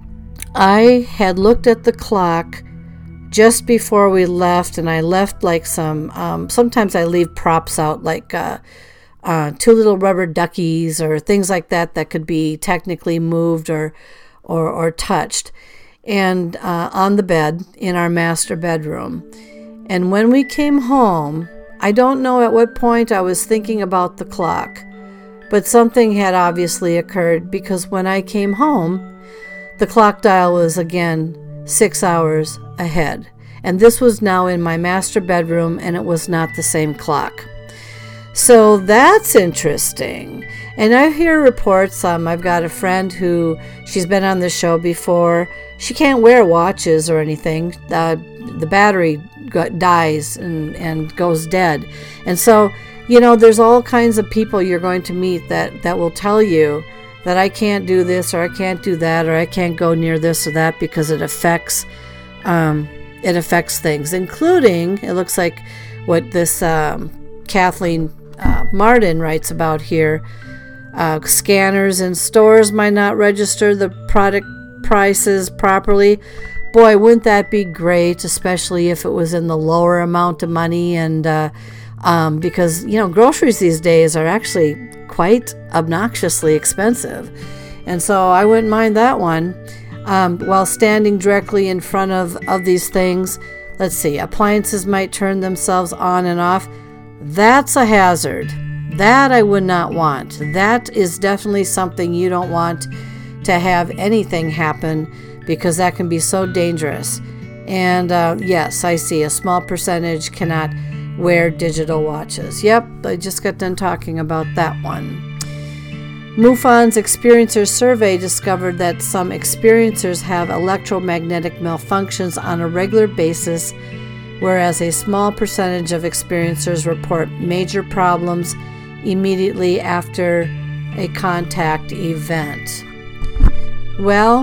C: I had looked at the clock just before we left, and I left like some, um, sometimes I leave props out, like uh, uh, two little rubber duckies or things like that that could be technically moved or, or, or touched, and uh, on the bed in our master bedroom. And when we came home, I don't know at what point I was thinking about the clock, but something had obviously occurred, because when I came home, the clock dial was again six hours ahead. And this was now in my master bedroom, and it was not the same clock. So that's interesting. And I hear reports, um, I've got a friend who, she's been on the show before. She can't wear watches or anything. Uh, the battery dies and, and goes dead. And so, you know, there's all kinds of people you're going to meet that, that will tell you that I can't do this, or I can't do that, or I can't go near this or that, because it affects um, it affects things, including, it looks like what this um, Kathleen uh, Martin writes about here. Uh, scanners in stores might not register the product prices properly. Boy, wouldn't that be great, especially if it was in the lower amount of money, and uh, um, because, you know, groceries these days are actually quite obnoxiously expensive. And so I wouldn't mind that one. Um, while standing directly in front of, of these things, let's see, appliances might turn themselves on and off. That's a hazard. That I would not want. That is definitely something you don't want to have anything happen, because that can be so dangerous. And uh, yes, I see a small percentage cannot wear digital watches. Yep, I just got done talking about that one. MUFON's Experiencer Survey discovered that some experiencers have electromagnetic malfunctions on a regular basis, whereas a small percentage of experiencers report major problems immediately after a contact event. Well,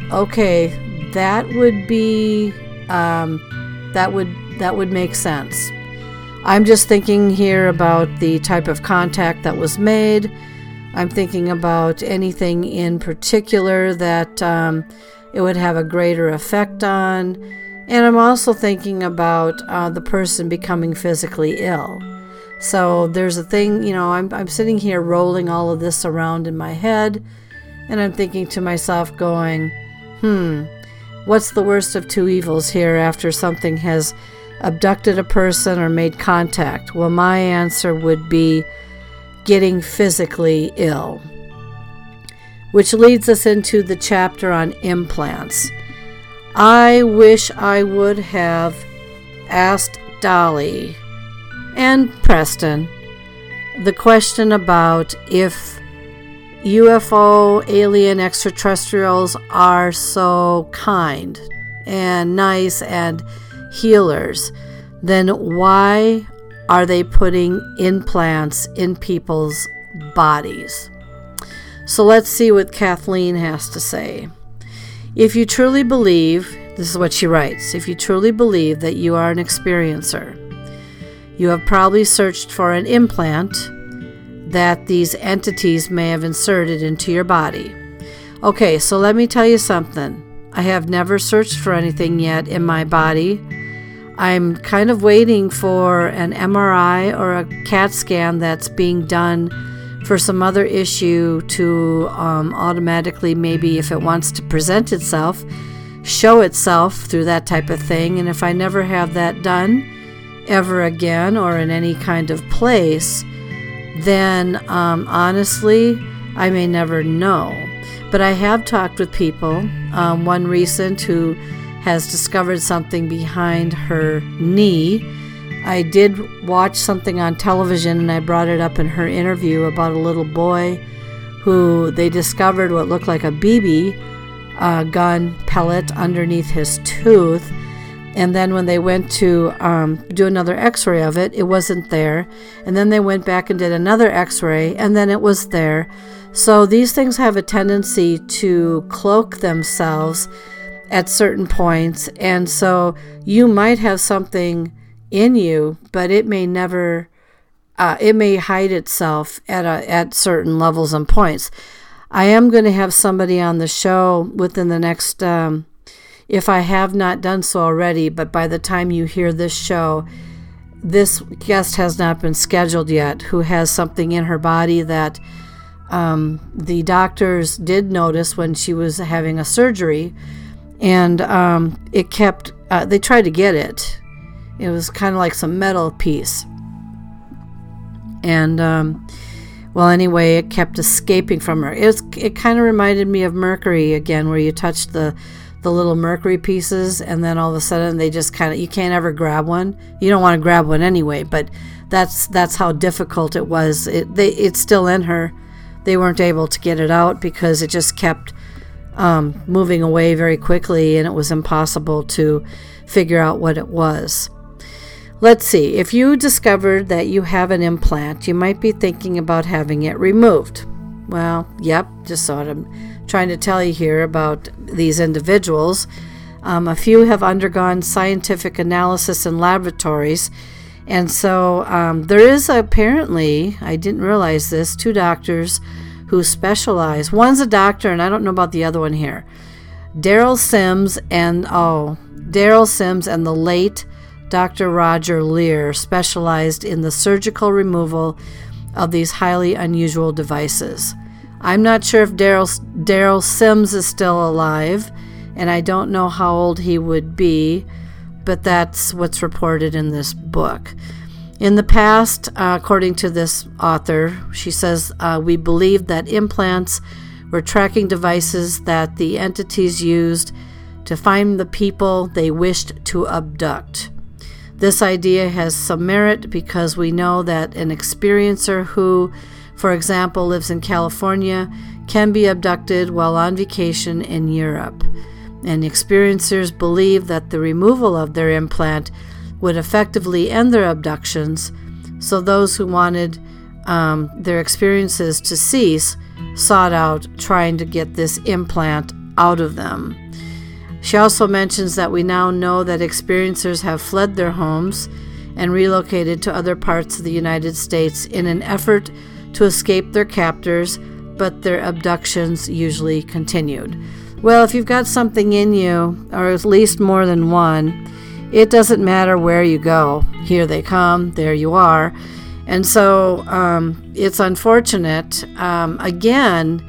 C: okay, that would be um, that would that would make sense. I'm just thinking here about the type of contact that was made. I'm thinking about anything in particular that um, it would have a greater effect on. And I'm also thinking about uh, the person becoming physically ill. So there's a thing, you know, I'm, I'm sitting here rolling all of this around in my head, and I'm thinking to myself going, hmm, what's the worst of two evils here after something has abducted a person or made contact? Well, my answer would be getting physically ill. Which leads us into the chapter on implants. I wish I would have asked Dolly and Preston the question about if U F O, alien, extraterrestrials are so kind and nice and healers, then why are they putting implants in people's bodies? So let's see what Kathleen has to say. If you truly believe, this is what she writes, if you truly believe that you are an experiencer, you have probably searched for an implant that these entities may have inserted into your body. Okay, so let me tell you something. I have never searched for anything yet in my body. I'm kind of waiting for an M R I or a CAT scan that's being done for some other issue to um, automatically, maybe if it wants to present itself, show itself through that type of thing. And if I never have that done ever again or in any kind of place, then um, honestly, I may never know. But I have talked with people, um, one recent who has discovered something behind her knee. I did watch something on television, and I brought it up in her interview about a little boy who they discovered what looked like a B B uh, gun pellet underneath his tooth. And then when they went to um, do another x-ray of it, it wasn't there. And then they went back and did another x-ray, and then it was there. So these things have a tendency to cloak themselves at certain points. And so you might have something in you, but it may never, uh, it may hide itself at a, at certain levels and points. I am going to have somebody on the show within the next, um, if I have not done so already, but by the time you hear this show, this guest has not been scheduled yet, who has something in her body that um, the doctors did notice when she was having a surgery, and um, it kept, uh, they tried to get it. It was kind of like some metal piece. And, um, well, anyway, it kept escaping from her. It, was, it kind of reminded me of mercury again, where you touch the the little mercury pieces, and then all of a sudden they just kind of, you can't ever grab one. You don't want to grab one anyway, but that's that's how difficult it was. It they it's still in her. They weren't able to get it out because it just kept um, moving away very quickly, and it was impossible to figure out what it was. Let's see. If you discovered that you have an implant, you might be thinking about having it removed. Well, yep, just sort of trying to tell you here about these individuals. Um, a few have undergone scientific analysis in laboratories, and so um, there is apparently, I didn't realize this, two doctors who specialize. One's a doctor, and I don't know about the other one here. Daryl Sims and, oh, Daryl Sims and the late Doctor Roger Lear specialized in the surgical removal of these highly unusual devices. I'm not sure if Daryl Daryl Sims is still alive, and I don't know how old he would be, but that's what's reported in this book. In the past, uh, according to this author, she says, uh, we believed that implants were tracking devices that the entities used to find the people they wished to abduct. This idea has some merit because we know that an experiencer who, for example, lives in California can be abducted while on vacation in Europe. And experiencers believe that the removal of their implant would effectively end their abductions, so those who wanted um, their experiences to cease sought out trying to get this implant out of them. She also mentions that we now know that experiencers have fled their homes and relocated to other parts of the United States in an effort to escape their captors, but their abductions usually continued. Well, if you've got something in you, or at least more than one, it doesn't matter where you go. Here they come, there you are. And so um, it's unfortunate. Um, again,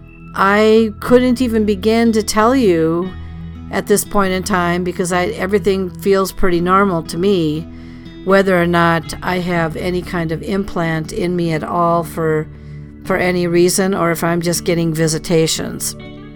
C: I couldn't even begin to tell you at this point in time, because I, everything feels pretty normal to me, whether or not I have any kind of implant in me at all for for any reason, or if I'm just getting visitations.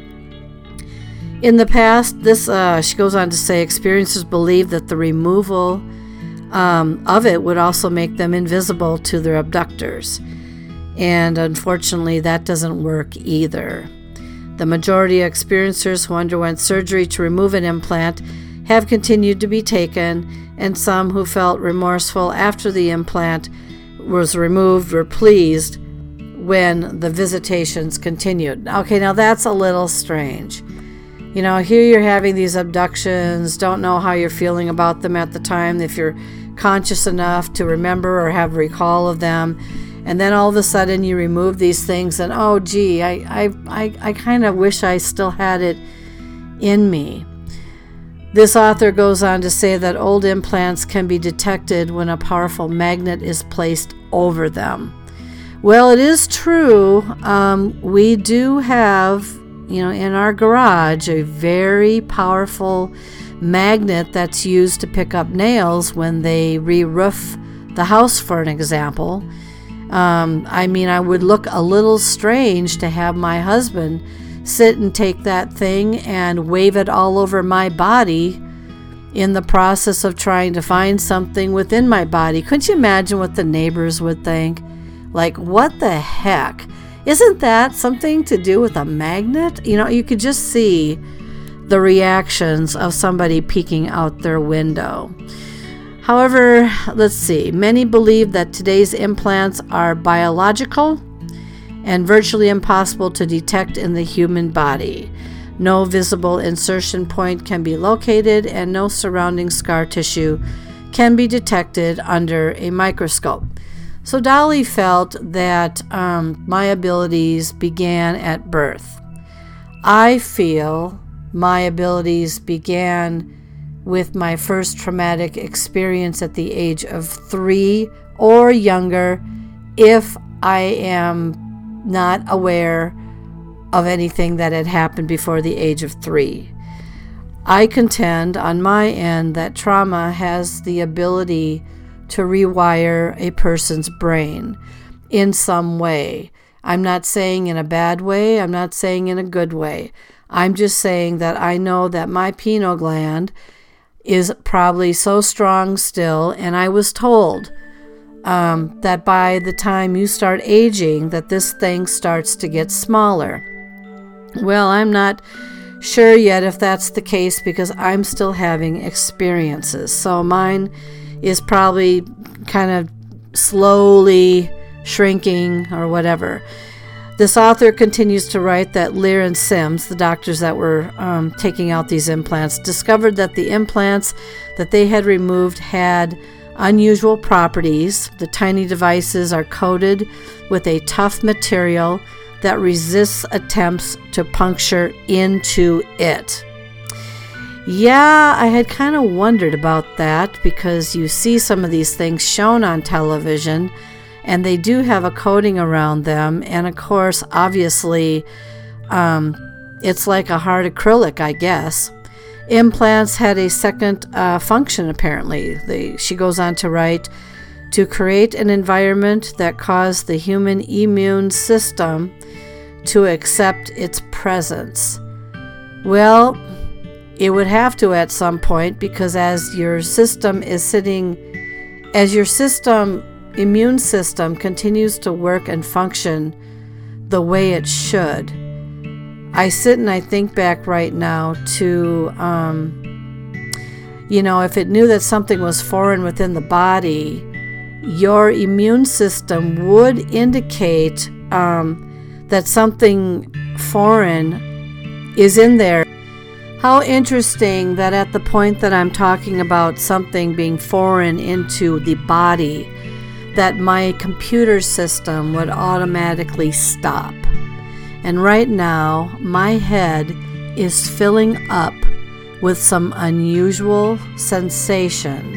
C: In the past, this uh, she goes on to say, experiencers believe that the removal um, of it would also make them invisible to their abductors. And unfortunately, that doesn't work either. The majority of experiencers who underwent surgery to remove an implant have continued to be taken, and some who felt remorseful after the implant was removed were pleased when the visitations continued. Okay, now that's a little strange. You know, here you're having these abductions, don't know how you're feeling about them at the time, if you're conscious enough to remember or have recall of them, and then all of a sudden you remove these things and, oh, gee, I, I, I, I kind of wish I still had it in me. This author goes on to say that old implants can be detected when a powerful magnet is placed over them. Well, it is true. Um, we do have, you know, in our garage, a very powerful magnet that's used to pick up nails when they re-roof the house, for an example. Um, I mean, I would look a little strange to have my husband sit and take that thing and wave it all over my body in the process of trying to find something within my body. Couldn't you imagine what the neighbors would think? Like, what the heck? Isn't that something to do with a magnet? You know, you could just see the reactions of somebody peeking out their window. However, let's see. Many believe that today's implants are biological and virtually impossible to detect in the human body. No visible insertion point can be located, and no surrounding scar tissue can be detected under a microscope. So Dolly felt that um, my abilities began at birth. I feel my abilities began with my first traumatic experience at the age of three or younger, if I am not aware of anything that had happened before the age of three. I contend on my end that trauma has the ability to rewire a person's brain in some way. I'm not saying in a bad way. I'm not saying in a good way. I'm just saying that I know that my pineal gland is probably so strong still, and I was told um, that by the time you start aging, that this thing starts to get smaller. Well, I'm not sure yet if that's the case, because I'm still having experiences. So mine is probably kind of slowly shrinking or whatever. This author continues to write that Lear and Sims, the doctors that were um, taking out these implants, discovered that the implants that they had removed had unusual properties. The tiny devices are coated with a tough material that resists attempts to puncture into it. Yeah, I had kind of wondered about that, because you see some of these things shown on television, and they do have a coating around them. And of course, obviously, um, it's like a hard acrylic, I guess. Implants had a second uh, function, apparently. They, she goes on to write, to create an environment that caused the human immune system to accept its presence. Well, it would have to at some point, because as your system is sitting, as your system, immune system continues to work and function the way it should. I sit and I think back right now to, um, you know, if it knew that something was foreign within the body, your immune system would indicate um, that something foreign is in there. How interesting that at the point that I'm talking about something being foreign into the body, that my computer system would automatically stop. And right now, my head is filling up with some unusual sensation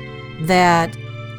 C: that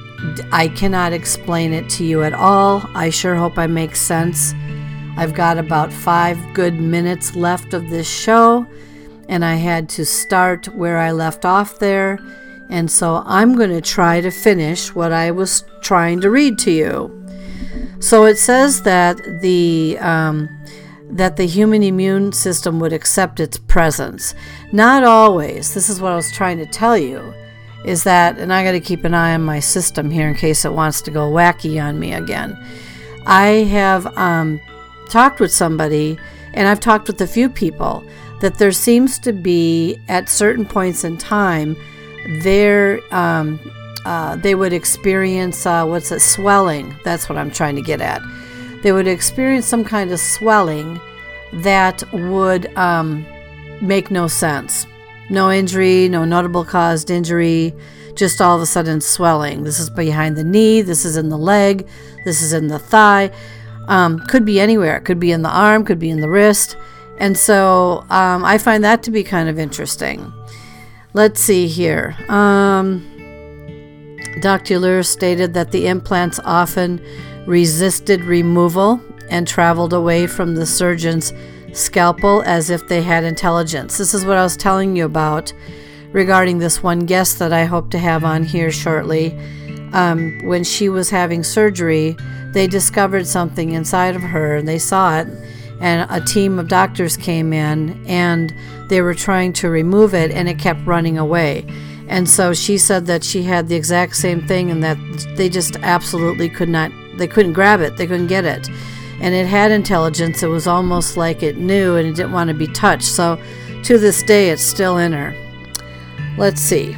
C: I cannot explain it to you at all. I sure hope I make sense. I've got about five good minutes left of this show, and I had to start where I left off there. And so I'm going to try to finish what I was trying to read to you. So it says that the um, that the human immune system would accept its presence. Not always. This is what I was trying to tell you, is that, and I got to keep an eye on my system here in case it wants to go wacky on me again. I have um, talked with somebody, and I've talked with a few people, that there seems to be, at certain points in time, there um, uh, they would experience, uh, what's it, swelling. That's what I'm trying to get at. They would experience some kind of swelling that would um, make no sense. No injury, no notable caused injury, just all of a sudden swelling. This is behind the knee, this is in the leg, this is in the thigh. Um, could be anywhere. It could be in the arm, could be in the wrist. And so um, I find that to be kind of interesting. let's see here. Um, Doctor Lure stated that the implants often resisted removal and traveled away from the surgeon's scalpel as if they had intelligence. This is what I was telling you about regarding this one guest that I hope to have on here shortly. Um, when she was having surgery, they discovered something inside of her, and they saw it, and a team of doctors came in, and they were trying to remove it, and it kept running away. And so she said that she had the exact same thing, and that they just absolutely could not, they couldn't grab it, they couldn't get it. And it had intelligence. It was almost like it knew, and it didn't want to be touched. So to this day, it's still in her. Let's see.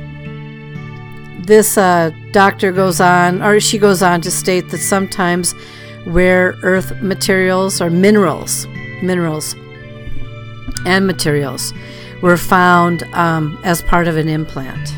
C: This uh, doctor goes on, or she goes on to state that sometimes rare earth materials or minerals, minerals and materials were found um, as part of an implant.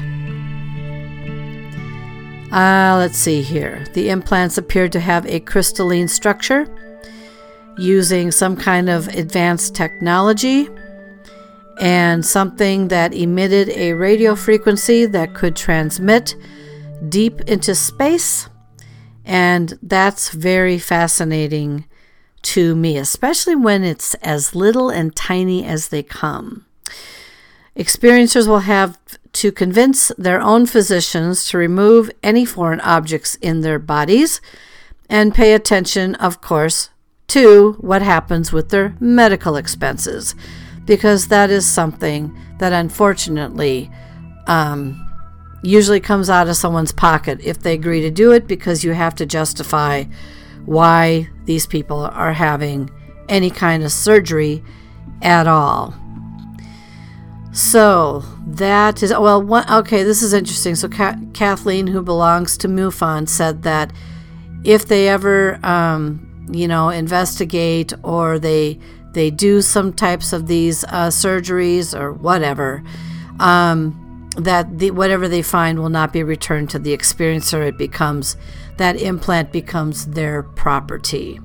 C: Uh, let's see here. The implants appeared to have a crystalline structure using some kind of advanced technology and something that emitted a radio frequency that could transmit deep into space. And that's very fascinating to me, especially when it's as little and tiny as they come. Experiencers will have to convince their own physicians to remove any foreign objects in their bodies and pay attention, of course, to what happens with their medical expenses, because that is something that unfortunately um, usually comes out of someone's pocket if they agree to do it, because you have to justify why these people are having any kind of surgery at all. So that is, well, one, okay, this is interesting. So Ka- Kathleen, who belongs to MUFON, said that if they ever, um, you know, investigate or they they do some types of these uh, surgeries or whatever, um, that the, whatever they find will not be returned to the experiencer. It becomes, that implant becomes their property.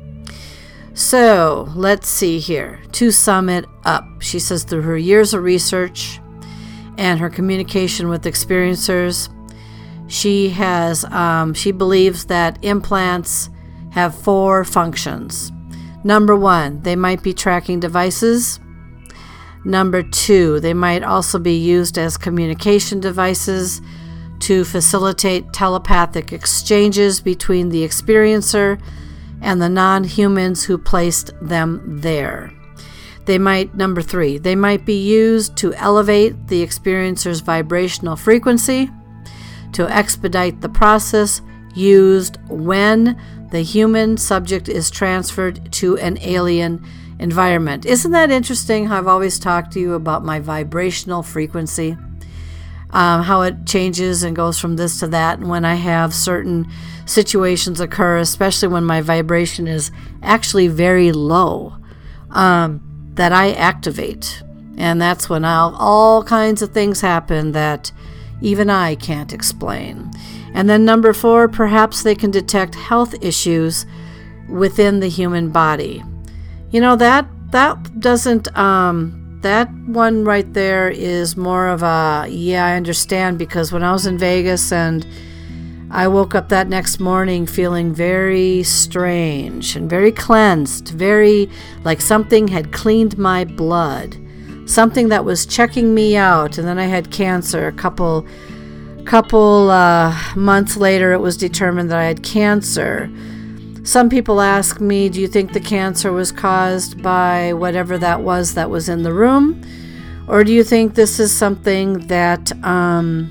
C: So let's see here. To sum it up, she says through her years of research and her communication with experiencers, she has um, she believes that implants have four functions. Number one, they might be tracking devices. Number two, they might also be used as communication devices to facilitate telepathic exchanges between the experiencer and the non-humans who placed them there. They might, number three, they might be used to elevate the experiencer's vibrational frequency, to expedite the process used when the human subject is transferred to an alien environment. Isn't that interesting how I've always talked to you about my vibrational frequency? Um, how it changes and goes from this to that, and when I have certain situations occur, especially when my vibration is actually very low, um, that I activate. And that's when I'll, all kinds of things happen that even I can't explain. And then number four, perhaps they can detect health issues within the human body. You know, that that doesn't, um, that one right there is more of a, yeah, I understand, because when I was in Vegas and I woke up that next morning feeling very strange and very cleansed, very like something had cleaned my blood, something that was checking me out. And then I had cancer. A couple couple uh, months later, it was determined that I had cancer. Some people ask me, do you think the cancer was caused by whatever that was that was in the room? Or do you think this is something that um,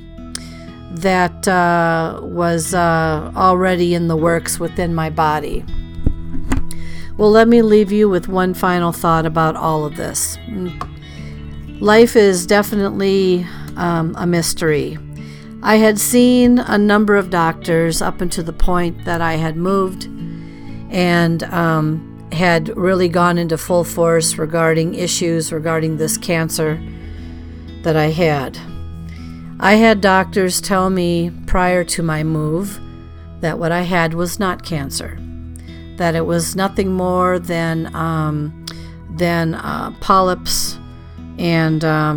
C: that uh, was uh, already in the works within my body? Well, let me leave you with one final thought about all of this. Life is definitely um, a mystery. I had seen a number of doctors up until the point that I had moved and um, had really gone into full force regarding issues regarding this cancer that I had. I had doctors tell me prior to my move that what I had was not cancer, that it was nothing more than um, than uh, polyps and um,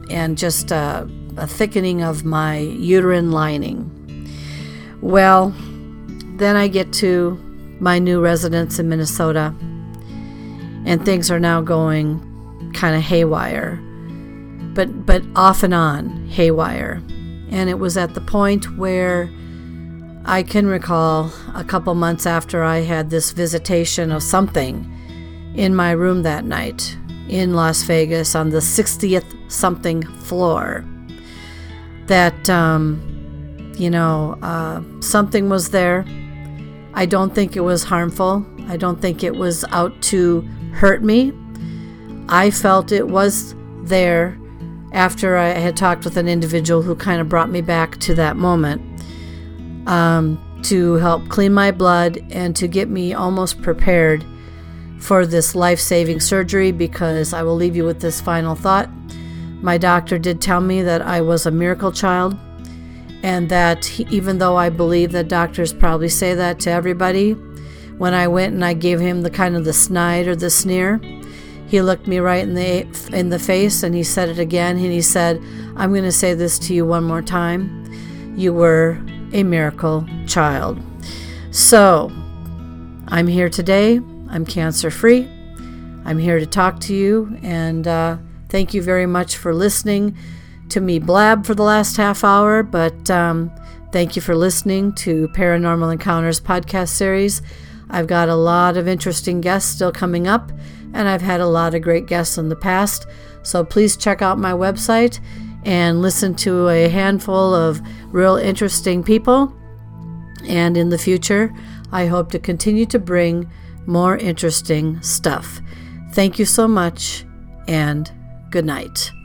C: and just a, a thickening of my uterine lining. Well, then I get to my new residence in Minnesota, and things are now going kind of haywire, but but off and on haywire. And it was at the point where I can recall a couple months after I had this visitation of something in my room that night in Las Vegas on the sixtieth something floor, that, um, you know, uh, something was there. I don't think it was harmful. I don't think it was out to hurt me. I felt it was there after I had talked with an individual who kind of brought me back to that moment, um, to help clean my blood and to get me almost prepared for this life-saving surgery, because I will leave you with this final thought. My doctor did tell me that I was a miracle child, and that he, even though I believe that doctors probably say that to everybody, when I went and I gave him the kind of the snide or the sneer, he looked me right in the in the face and he said it again, and he said, "I'm going to say this to you one more time. You were a miracle child." So, I'm here today. I'm cancer-free. I'm here to talk to you, and uh, thank you very much for listening to me blab for the last half hour, but um, thank you for listening to Paranormal Encounters podcast series. I've got a lot of interesting guests still coming up, and I've had a lot of great guests in the past, so please check out my website and listen to a handful of real interesting people. And in the future, I hope to continue to bring more interesting stuff. Thank you so much, and good night.